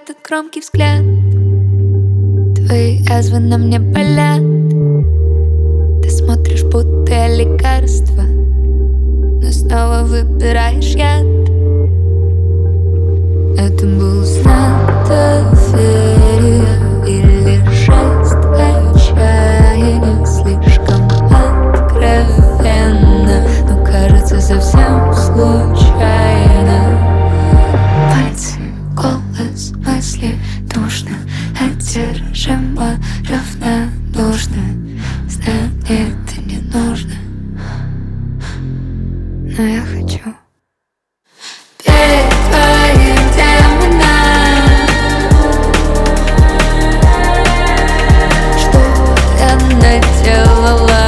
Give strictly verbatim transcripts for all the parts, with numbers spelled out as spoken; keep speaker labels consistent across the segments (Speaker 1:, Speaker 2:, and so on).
Speaker 1: этот громкий взгляд. Твои язвы на мне болят. Ты смотришь, будто я лекарство, но снова выбираешь яд. Это был знак доверия или жест отчаяния? Слишком откровенно, но кажется совсем случайно. Пальцы, голос, мысли душно, одержимо, равнодушно. Знаю, мне это не нужно, но я хочу. Перед твоим демоном, что я наделала?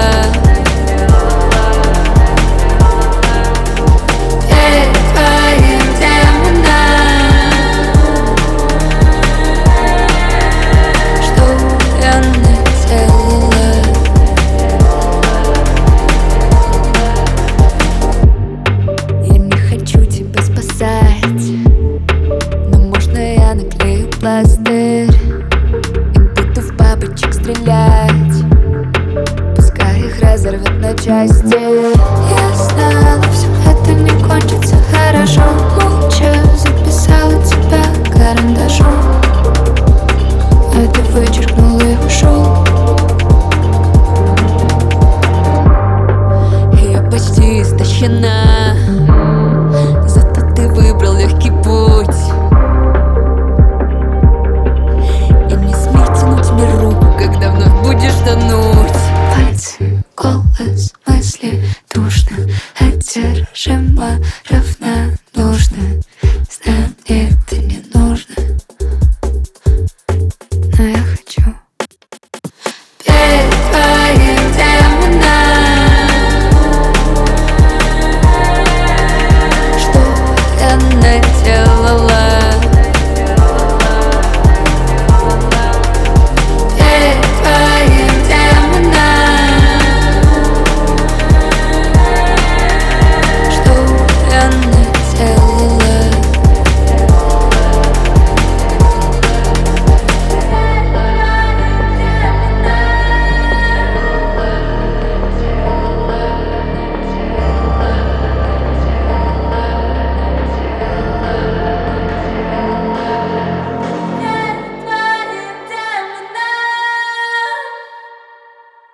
Speaker 1: Перед твоим демоном, что я наделала? Я не хочу тебя спасать, но можно я наклею пластырь и буду в бабочек стрелять, пускай их разорвет на части. Я знала, все это не кончится хорошо. Молча записала тебя карандашом, а ты вычеркнул и ушел. Я почти истощена.